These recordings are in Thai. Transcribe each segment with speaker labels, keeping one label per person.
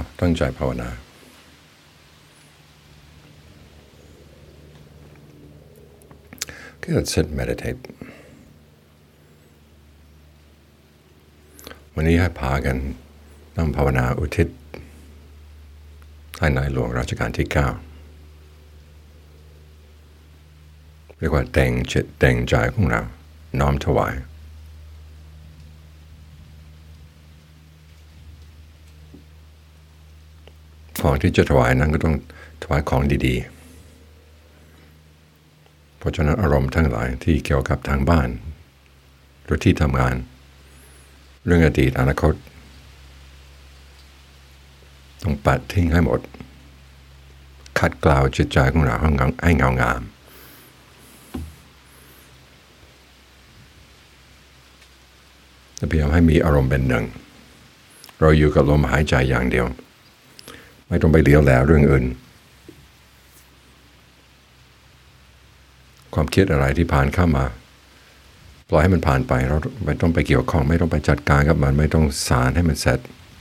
Speaker 1: ตั้งใจภาวนาก็ sit meditate วันนี้ให้พากันนั่งภาวนาอุทิศให้ในหลวงรัชกาลที่ 9เรียกว่าแต่งจิตแต่งใจของเราน้อมถวายของที่จะถวายนั้นก็ต้องถวายของดีๆเพราะฉะนั้นอารมณ์ทั้งหลายที่เกี่ยวกับทางบ้านหรือที่ทำงานเรื่องอดีตอนาคตต้องปัดทิ้งให้หมดขัดเกลาจิตใจของเราให้เงางามพยายามให้มีอารมณ์เป็นหนึ่งเราอยู่กับลมหายใจอย่างเดียวไม่ต้องไปเลี้ยวแลเรื่องอื่นความคิดอะไรที่ผ่านเข้ามาปล่อยให้มันผ่านไปเราไม่ต้องไปเกี่ยวข้องไม่ต้องไปจัดการกับมันไม่ต้องสารให้มันเสร็จ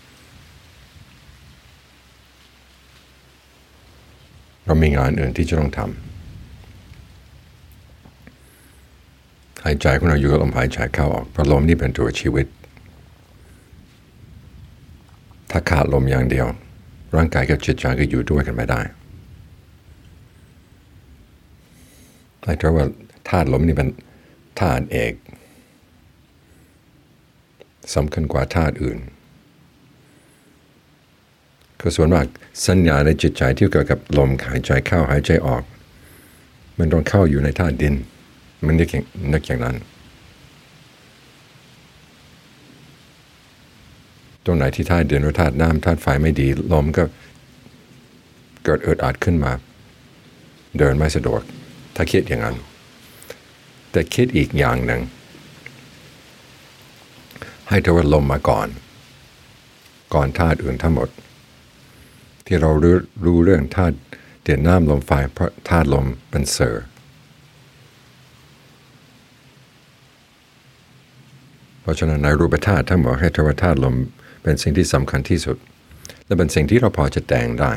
Speaker 1: เรามีงานอื่นที่จะต้องทำหายใจของเราอยู่กับลมหายใจเข้าออกเพราะลมนี่เป็นตัวชีวิตถ้าขาดลมอย่างเดียวร่างกายกับจิตใจก็อยู่ด้วยกันไม่ได้แต่ว่าธาตุลมนี่เป็นธาตุเอกสำคัญกว่าธาตุอื่นก็ส่วนมากสัญญาในจิตใจที่เกี่ยวกับลมหายใจเข้าหายใจออกมันต้องเข้าอยู่ในธาตุดินมันนึกอย่างนั้นตรงไหนที่ธาตุดินหรือธาตุน้ำธาตุไฟไม่ดีลมก็เกิดอึดอัดขึ้นมาเดินไม่สะดวกถ้าคิดอย่างนั้นแต่คิดอีกอย่างหนึ่งให้ทว่าลมมาก่อนธาตุอื่นทั้งหมดที่เรารู้เรื่องธาตุดินน้ำลมไฟเพราะธาตุลมเป็นเซอร์เพราะฉะนั้นในรูปธาตุทั้งหมดให้ทว่าธาตุลมเป็นสิ่งที่สำคัญที่สุดและเป็นสิ่งที่เราพอจะแต่งได้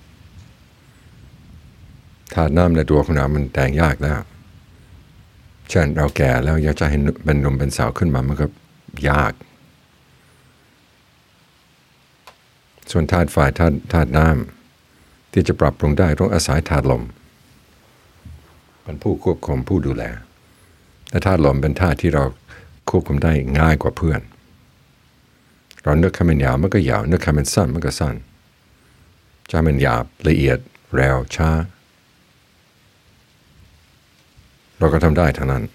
Speaker 1: ธาตุน้ำในตัวของเรามันแต่งยากแล้วเช่นเราแก่แล้วอยากจะให้เป็นหนุ่มเป็นสาวขึ้นมามันก็ยากส่วนธาตุไฟธาตุน้ำที่จะปรับปรุงได้ต้องอาศัยธาตุลมเป็นผู้ควบคุมผู้ดูแลและธาตุลมเป็นธาตุที่เราควบคุมได้ง่ายกว่าเพื่อนเรานึกให้มันยาวมันก็ยาวนึกให้มันสั้นมันก็สั้นจะให้มันหยาบละเอียดเร็วช้าเราก็ทำได้ทั้งนั้น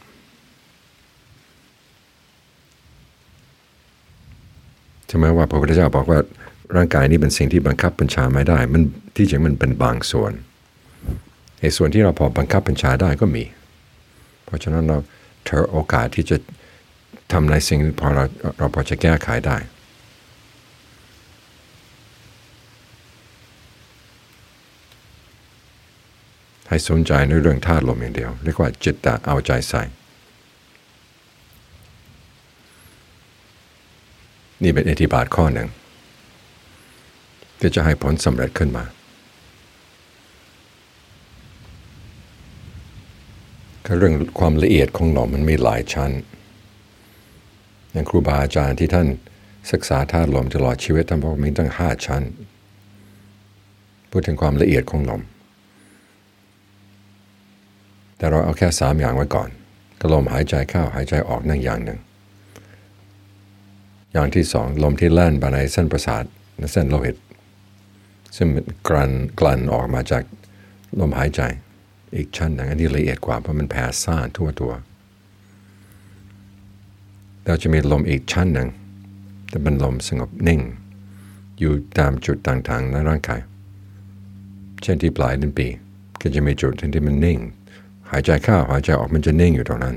Speaker 1: ใช่ไหมว่าพระพุทธเจ้าบอกว่าร่างกายนี้เป็นสิ่งที่บังคับบัญชาไม่ได้มันที่จริงมันเป็นบางส่วนในส่วนที่เราพอบังคับบัญชาได้ก็มีเพราะฉะนั้นเราเธอโอกาสที่จะทำในสิ่งที่เราพอจะแก้ไขได้ให้สนใจในเรื่องธาตุลมอย่างเดียวเรียกว่าจิตตะเอาใจใส่นี่เป็นอิทธิบาทข้อหนึ่งที่จะให้ผลสำเร็จขึ้นมาเรื่องความละเอียดของลมมันมีหลายชั้นอย่างครูบาอาจารย์ที่ท่านศึกษาธาตุลมตลอดชีวิตท่านบอกมีตั้ง5ชั้นพูดถึงความละเอียดของลมแต่เราเอาแค่3อย่างไว้ก่อนก็ลมหายใจเข้าหายใจออกนั่นอย่างหนึ่งอย่างที่2ลมที่แล่นไปในเส้นประสาทในเส้นโลหิตซึ่งกลั่นออกมาจากลมหายใจอีกชั้นหนึ่งอันนี้ละเอียดกว่าเพราะมันแผ่ซ่านทั่วตัวเราจะมีลมอีกชั้นหนึ่งจะเป็นลมสงบนิ่งอยู่ตามจุดต่างๆในร่างกายเช่นที่ปลายลิ้นปี่ก็จะมีจุดที่มันนิ่งหายใจเข้าหายใจออกมันจะนิ่งอยู่ตรงนั้น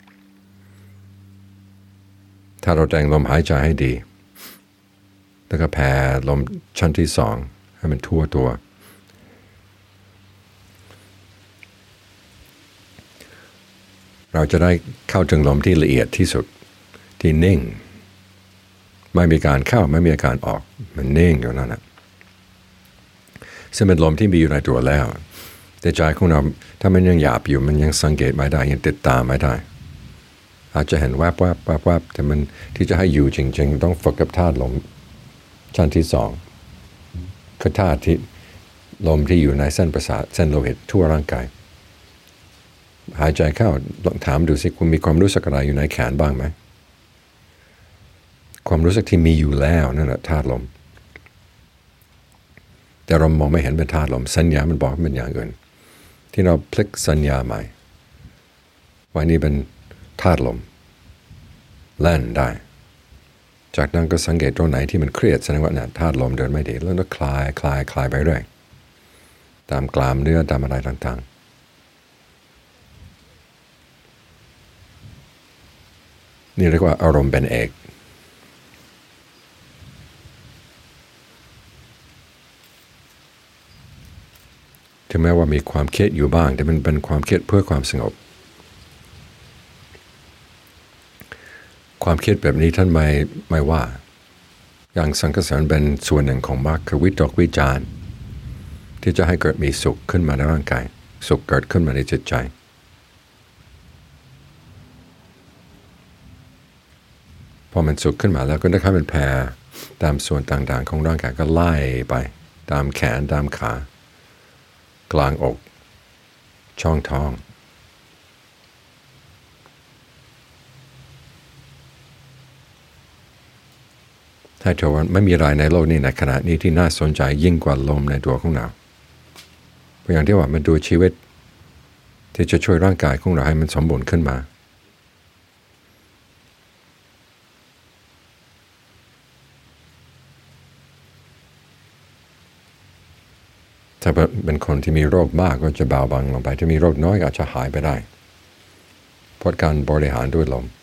Speaker 1: ถ้าเราแต่งลมหายใจให้ดีแล้วก็แผ่ลมชั้นที่2ให้มันทั่วตัวเราจะได้เข้าถึงลมที่ละเอียดที่สุดที่นิ่งไม่มีการเข้าไม่มีการออกมันนิ่งอยู่นั่นแหละซึ่งเป็นลมที่มีอยู่ในตัวแล้วแต่ใจของเราถ้ามันยังหยาบอยู่มันยังสังเกตไม่ได้ยังติดตามไม่ได้อาจจะเห็นแวบแต่มันที่จะให้อยู่จริงๆต้องฝึกกับธาตุลมชั้นที่สองคือธาตุที่ลมที่อยู่ในเส้นประสาทเส้นโลหิตทั่วร่างกายหายใจเข้าลองถามดูสิคุณมีความรู้สึกอะไรอยู่ในแขนบ้างไหมความรู้สึกที่มีอยู่แล้วนั่นแหละธาตุลมแต่เรามองไม่เห็นเป็นธาตุลมสัญญามันบอกเป็นอย่างอื่นที่เราพลิกสัญญาใหม่วันนี้เป็นธาตุลมแล่นได้จากนั้นก็สังเกตตรงไหนที่มันเครียดแสดงว่าเนี่ยธาตุลมเดินไม่ดีแล้วก็คลายไปเรื่อยตามกลามเนื้อตามอะไรต่างๆนี่เรียกว่าอารมณ์เป็นเอกถึงแม้ว่ามีความเครียดอยู่บ้างแต่มันเป็นความเครียดเพื่อความสงบความคิดแบบนี้ท่านไม่ว่าอย่างสังขารเป็นส่วนหนึ่งของมรรคคือวิตกวิจารณ์ที่จะให้เกิดมีสุขขึ้นมาในร่างกายสุขเกิดขึ้นมาในจิตใจพอมันสุขขึ้นมาแล้วก็ได้ค่อยเป็นแผ่ตามส่วนต่างๆของร่างกายก็ไล่ไปตามแขนตามขากลางอกช่องท้องให้เธอว่าไม่มีอะไรในโลกนี้ในขณะนี้ที่น่าสนใจยิ่งกว่าลมในตัวของเราเพราะอย่างที่ว่ามันดูชีวิตที่จะช่วยร่างกายของเราให้มันสมบูรณ์ขึ้นมาถ้าเป็นคนที่มีโรคมากก็จะเบาบางลงไปถ้ามีโรคน้อยก็อาจจะหายไปได้เพราะการบริหารด้วยลม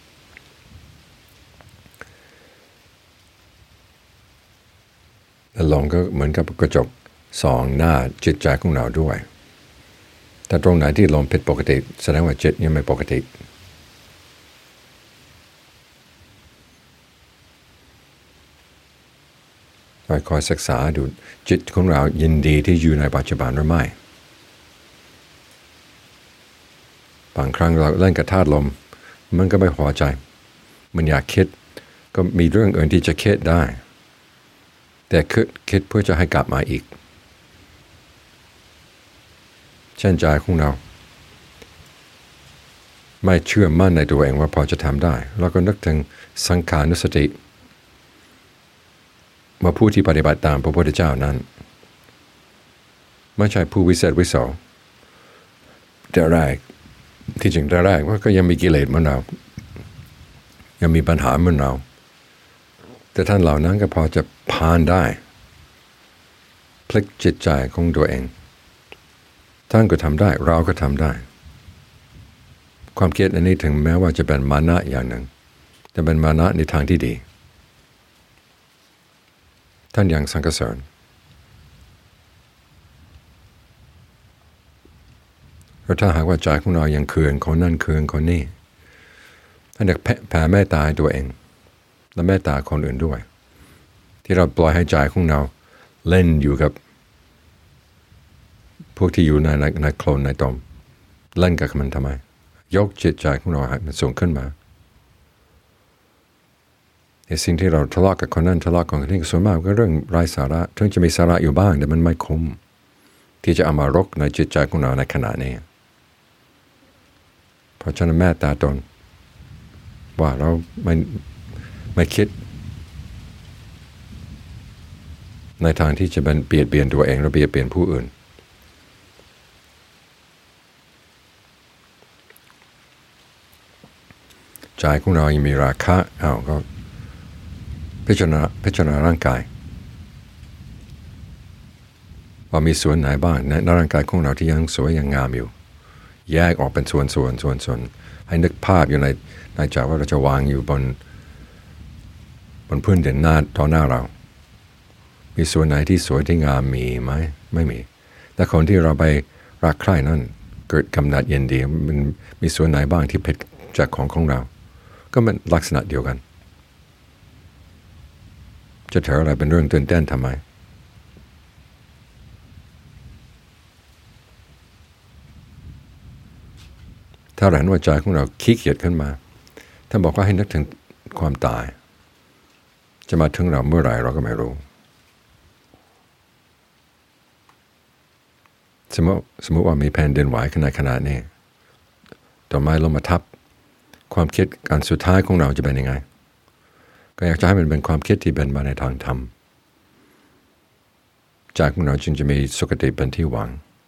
Speaker 1: ลมก็เหมือนกับกระจกส่องหน้าจิตใจของเราด้วยแต่ตรงไหนที่ลมผิดปกติแสดงว่าจิตยังไม่ปกติคอยศึกษาดูจิตของเรายินดีที่อยู่ในปัจจุบันหรือไม่บางครั้งเราเล่นกับธาตุลมมันก็ไม่พอใจมันอยากคิดก็มีเรื่องอื่นที่จะคิดได้แต่คิดเพื่อจะให้กลับมาอีกเช่นใจของเราไม่เชื่อมั่นในตัวเองว่าพอจะทำได้เราก็นึกถึงสังขานุสติว่าผู้ที่ปฏิบัติตามพระพุทธเจ้านั้นไม่ใช่ผู้วิเศษวิโสแต่แรกที่จริงแต่แรกว่าก็ยังมีกิเลสเหมือนเรายังมีปัญหาเหมือนเราแต่ท่านเหล่านั้นก็พอจะผ่านได้พลิกจิตใจของตัวเองท่านก็ทำได้เราก็ทำได้ความคิดอันนี้ถึงแม้ว่าจะเป็นมานะอย่างหนึ่งแต่เป็นมานะในทางที่ดีท่านยังสังกสรเพราะถ้าหากว่าใจของเรายังเคืองคนนั่นเคืองคนนี้ท่านอยากแผ่เมตตาตัวเองและเมตตาคนอื่นด้วยที่เราปล่อยให้ใจของเราเล่นอยู่กับพวกที่อยู่ในโคลนในตมเล่นกับมันทำไมยกจิตใจของเราให้มันสูงขึ้นมาสิ่งที่เราทะเลาะกับคนนั้นทะเลาะกับคนนี้ส่วนมากก็เรื่องไร้สาระถึงจะมีสาระอยู่บ้างแต่มันไม่คุ้มที่จะเอามารกในจิตใจของเราในขณะนี้เพราะฉะนั้นแม่ตาตนว่าเราไม่คิดในทางที่จะเป็นเบียดเบียนตัวเองหรือเบียดเบียนผู้อื่นใจของเรายังมีราคะก็พิจารณาร่างกายว่ามีส่วนไหนบ้างในร่างกายของเราที่ยังสวยยังงามอยู่แยกออกเป็นส่วนให้นึกภาพอยู่ในใจว่าเราจะวางอยู่บนพื้นดินต่อหน้าเรามีส่วนไหนที่สวยที่งามมีไหมไม่มีแต่คนที่เราไปรักใคร่นั่นเกิดกำหนัดยินดีมันมีส่วนไหนบ้างที่ผิดจากของเราก็มันลักษณะเดียวกันจะเถอะอะไรเป็นเรื่องตื่นเต้นทำไมถ้าเราเห็นว่าใจของเราขี้เกียจขึ้นมาท่านบอกว่าให้นึกถึงความตายจะมาถึงเราเมื่อไหร่เราก็ไม่รู้สมมติว่ามีแผ่นดินไหวขนาดนี้ต้นไม้ล้มมาทับความคิดการสุดท้ายของเราจะเป็นยังไงก็อยากจะให้มันเป็นความคิดที่เป็นมาในทางธรรมใจของเราจึงจะมีสุคติเป็นที่หวัง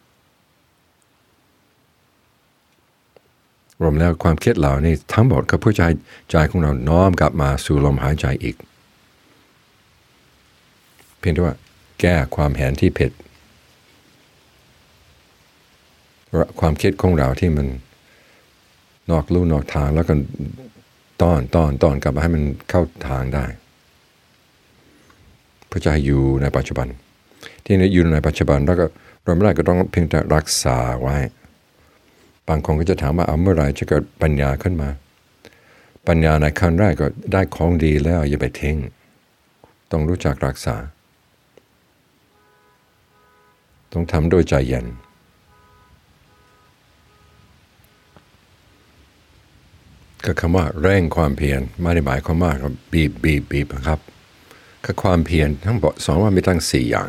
Speaker 1: รวมแล้วความคิดเหล่านี้ทั้งหมดก็เพื่อใจของเราน้อมกลับมาสู่ลมหายใจอีกเพียงแต่ว่าแก้ความเห็นที่ผิดความคิดของเราที่มันนอกลู่นอกทางแล้วก็ต้อนกลับมาให้มันเข้าทางได้เพื่อจะให้อยู่ในปัจจุบันที่นี่อยู่ในปัจจุบันแล้วก็เราไม่ได้ก็ต้องเพียงแต่รักษาไว้บางคนก็จะถามว่าเอาเมื่อไหร่จะเกิดปัญญาขึ้นมาปัญญาในขั้นแรกก็ได้ของดีแล้วอย่าไปทิ้งต้องรู้จักรักษาต้องทำโดยใจเย็นก็คำว่าเร่งความเพียรไม่ได้หมายความว่าบีบครับคือความเพียรทั้งหมดสอนว่ามีตั้ง4อย่าง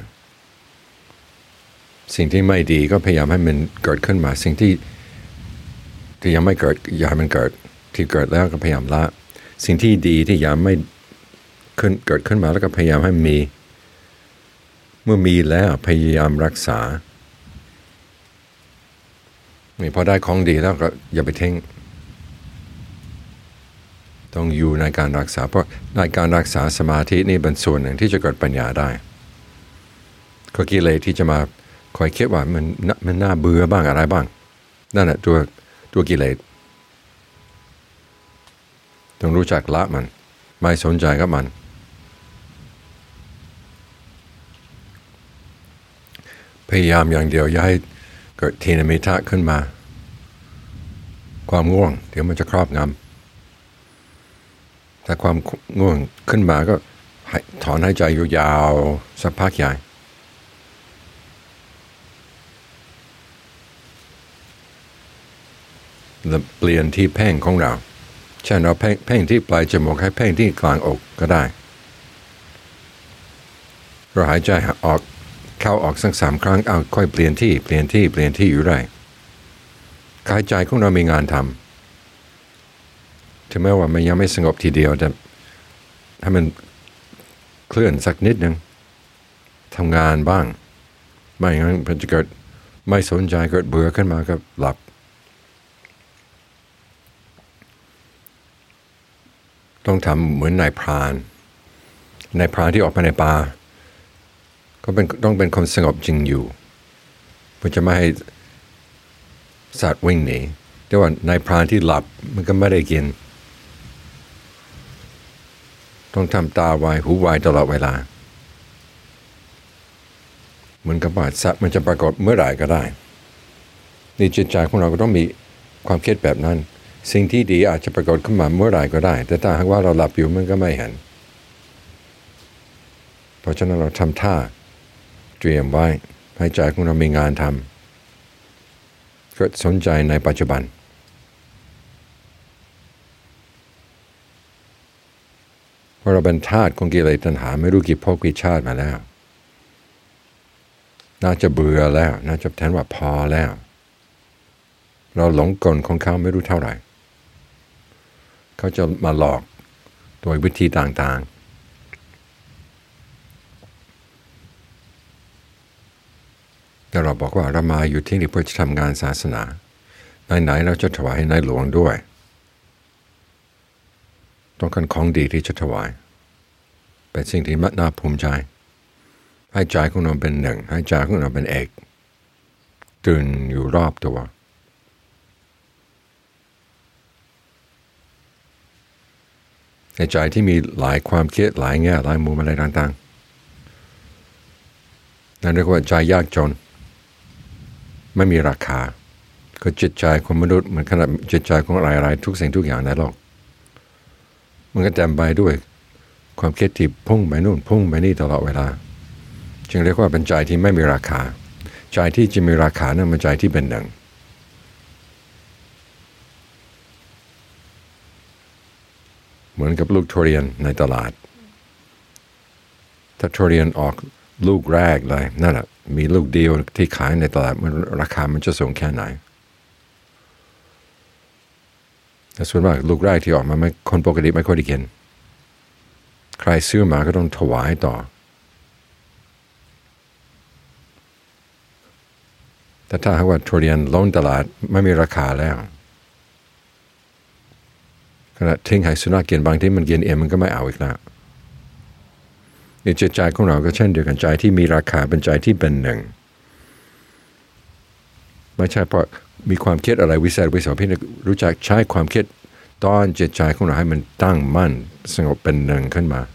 Speaker 1: สิ่งที่ไม่ดีก็พยายามให้มันเกิดขึ้นมาสิ่งที่ยังไม่เกิดอย่าให้มันเกิดที่เกิดแล้วก็พยายามละสิ่งที่ดีที่ยังไม่เกิดขึ้นมาแล้วก็พยายามให้มีเมื่อมีแล้วพยายามรักษานี่พอได้ของดีแล้วก็อย่าไปทิ้งต้องอยู่ในการรักษาเพราะในการรักษาสมาธินี่เป็นส่วนหนึ่งที่จะเกิดปัญญาได้ก็กิเลสที่จะมาคอยคิดว่ามันน่าเบื่อบ้างอะไรบ้างนั่นแหละตัวกิเลสต้องรู้จักละมันไม่สนใจกับมันพยายามอย่างเดียวอย่าให้เกิดทีนมิทะขึ้นมาความง่วงเดี๋ยวมันจะครอบงำถ้าความง่วงขึ้นมาก็ถอนหายใจยาวๆสักพักใหญ่แล้วเปลี่ยนที่เพ่งของเราเช่นเราเพ่งที่ปลายจมูกให้เพ่งที่กลางอกก็ได้เราหายใจออกเข้าออกสัก3 ครั้งเอาค่อยเปลี่ยนที่อยู่ได้หายใจของเรามีงานทำถึงแม้ว่ามันยังไม่สงบทีเดียวแต่ให้มันเคลื่อนสักนิดนึงทำงานบ้างไม่งั้นมันจะเกิดไม่สนใจเกิดเบื่อขึ้นมาก็หลับต้องทำเหมือนนายพรานที่ออกมาในป่าก็ต้องเป็นคนสงบจริงอยู่เพื่อจะไม่ให้สัตว์วิ่งหนีแต่ว่านายพรานที่หลับมันก็ไม่ได้กินต้องทำตาไวหูไวตลอดเวลาเหมือนกับว่าสัตว์มันจะปรากฏเมื่อไหร่ก็ได้นี่จิตใจของเราก็ต้องมีความคิดแบบนั้นสิ่งที่ดีอาจจะปรากฏขึ้นมาเมื่อไหร่ก็ได้แต่ถ้าหากว่าเราหลับอยู่มันก็ไม่เห็นเพราะฉะนั้นเราทำท่าเตรียมไว้ให้ใจของเรามีงานทำก็สนใจในปัจจุบันเพราะเราเป็นทาสของกิเลสตัณหาไม่รู้กี่ภพกี่ชาติมาแล้วน่าจะเบื่อแล้วน่าจะแทนว่าพอแล้วเราหลงกลของเขาไม่รู้เท่าไหร่เขาจะมาหลอกโดยวิธีต่างๆแต่เราบอกว่าเรามาอยู่ที่นี่เพื่อจะทำงานศาสนาไหนๆเราจะถวายให้ในหลวงด้วยต้องการของดีที่จะถวายเป็นสิ่งที่น่าภูมิใจให้ใจของเราเป็นหนึ่งให้ใจของเราเป็นเอกตื่นอยู่รอบตัวในใจที่มีหลายความคิดหลายแง่หลายมุมอะไรต่างๆนั่นเรียกว่าใจยากจนไม่มีราคาก็จิตใจของมนุษย์เหมือนขนาดจิตใจของอะไรๆทุกสิ่งทุกอย่างในโลกมันก็เต็มไปด้วยความคิดที่พุ่งไปนู่นพุ่งไปนี่ตลอดเวลาจึงเรียกว่าเป็นใจที่ไม่มีราคาใจที่จะมีราคานั่นมันใจที่เป็นหนึ่งเหมือนกับลูกทุเรียนในตลาดถ้าทุเรียนออกลูกแรกเลยนั่นแหละมีลูกเดียวที่ขายในตลาดมันราคามันจะสูงแค่ไหนแต่ส่วนมากลูกแรกที่ออกมาคนปกติไม่ค่อยได้กินใครซื้อมาก็ต้องถวายต่อแต่ถ้าหากว่าทุเรียนล้นตลาดไม่มีราคาแล้วขณะทิ้งให้สุนัขกินบางทีมันกินเองมันก็ไม่เอาอีกแล้วนี่จิตใจของเราก็เช่นเดียวกันใจที่มีราคาเป็นใจที่เป็นหนึ่งไม่ใช่เพราะมีความคิดอะไรวิเศษพี่รู้จักใช้ความคิดตอนจิตใจของเราให้มันตั้งมั่นสงบเป็นหนึ่งขึ้นมา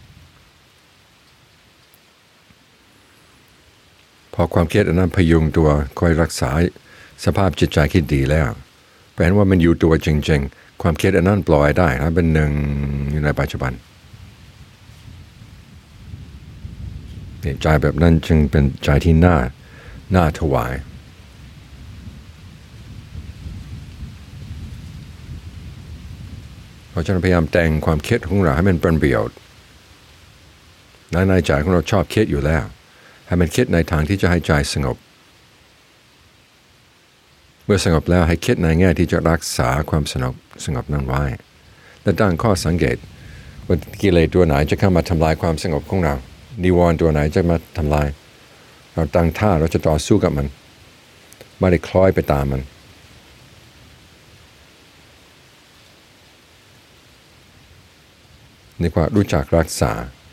Speaker 1: พอความคิดอันนั้นพยุงตัวคอยรักษาสภาพจิตใจที่ดีแล้วแปลว่ามันอยู่ตัวจริงๆความคิดอันนั้นปล่อยได้นะเป็นหนึ่งอยู่ในปัจจุบันใจแบบนั้นจึงเป็นใจที่น่าถวายเพราะฉะนั้นพยายามแต่งความคิดของเราให้มันเป็นประโยชน์ในใจของเราชอบคิดอยู่แล้วให้มันคิดในทางที่จะให้ใจสงบเมื่อสงบแล้วให้คิดในแง่ที่จะรักษาความสงบนั้นไว้และตั้งข้อสังเกตว่ากิเลสตัวไหนจะเข้ามาทำลายความสงบของเรานิวรณ์ตัวไหนจะมาทำลายเราตั้งท่าเราจะต่อสู้กับมันไม่ได้คล้อยไปตามมันนี่ว่ารู้จักรักษา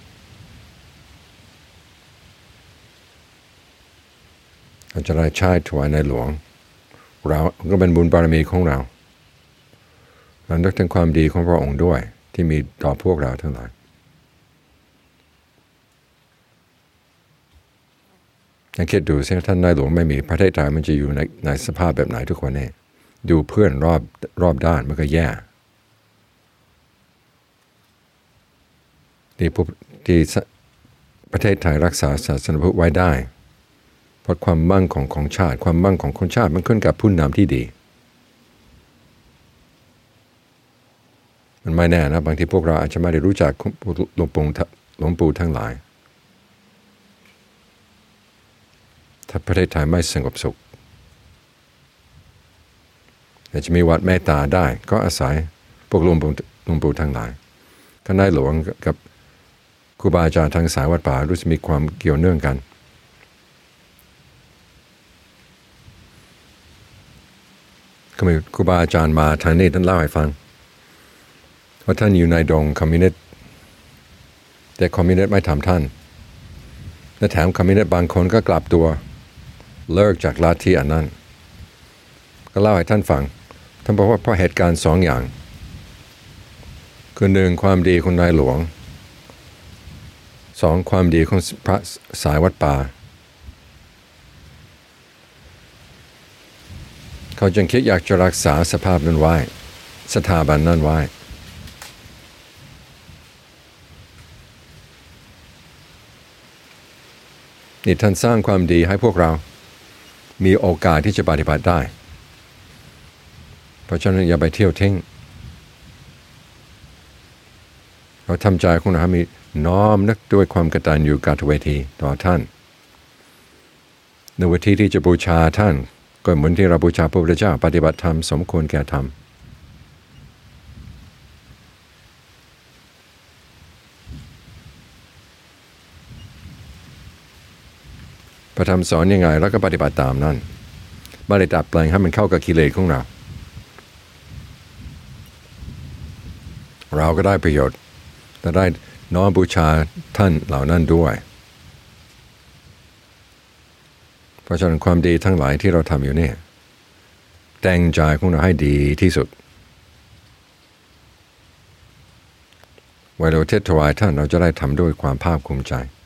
Speaker 1: เราจะได้ใช้ถวายในหลวงเราก็เป็นบุญบารมีของเราเรานึกถึงความดีของพระองค์ด้วยที่มีต่อพวกเราทั้งหลายยังคิดดูสิท่านในหลวงไม่มีประเทศไทยมันจะอยู่ในสภาพแบบไหนทุกวันนี้ดูเพื่อนรอบด้านมันก็แย่ที่ประเทศไทยรักษาศาสนพุทธไว้ได้เพราะความมั่งของชาติความมั่งของคนชาติมันขึ้นกับผู้นำที่ดีมันไม่แน่นะบางทีพวกเราอาจจะไม่ได้รู้จักหลวงปู่ทั้งหลายถ้าประเทศไทยไม่สงบสุขแต่จะมีวัดเมตตาได้ก็อาศัยพวกหลวงปู่ทั้งหลายคณะหลวงกับครูบาอาจารย์ทางสายวัดป่ารู้สึกมีความเกี่ยวเนื่องกันก็มีครูบาอาจารย์มาทางนี้ท่านเล่าให้ฟังว่าท่านอยู่ในดงคอมมิวนิสต์แต่คอมมิวนิสต์ไม่ทำท่านและแถมคอมมิวนิสต์บางคนก็กลับตัวเลิกจากลัทธิอันนั้นก็เล่าให้ท่านฟังท่านบอกว่าเพราะเหตุการณ์สองอย่างคือหนึ่งความดีของนายหลวงสองความดีของพระสายวัดป่าเขาจึงคิดอยากจะรักษาสภาพนั้นไว้สถาบันนั้นไว้นี่ท่านสร้างความดีให้พวกเรามีโอกาสที่จะปฏิบัติได้เพราะฉะนั้นอย่าไปเที่ยวทิ้งเราทำใจของเรามีน้อมนึกด้วยความกตัญญูกตเวทีต่อท่านในวิธีที่จะบูชาท่านก็เหมือนที่เราบูชาพระพุทธเจ้าปฏิบัติธรรมสมควรแก่ธรรมพระธรรมสอนยังไงแล้วก็ปฏิบัติตามนั้นไม่ได้ดัดแปลงให้มันเข้ากับกิเลสของเราเราก็ได้ประโยชน์แต่ได้น้อมบูชาท่านเหล่านั้นด้วยเพราะฉะนั้นความดีทั้งหลายที่เราทำอยู่เนี่ยแต่งใจของเราให้ดีที่สุดเวลาเราเทศถวายท่านเราจะได้ทำด้วยความภาคภูมิใจ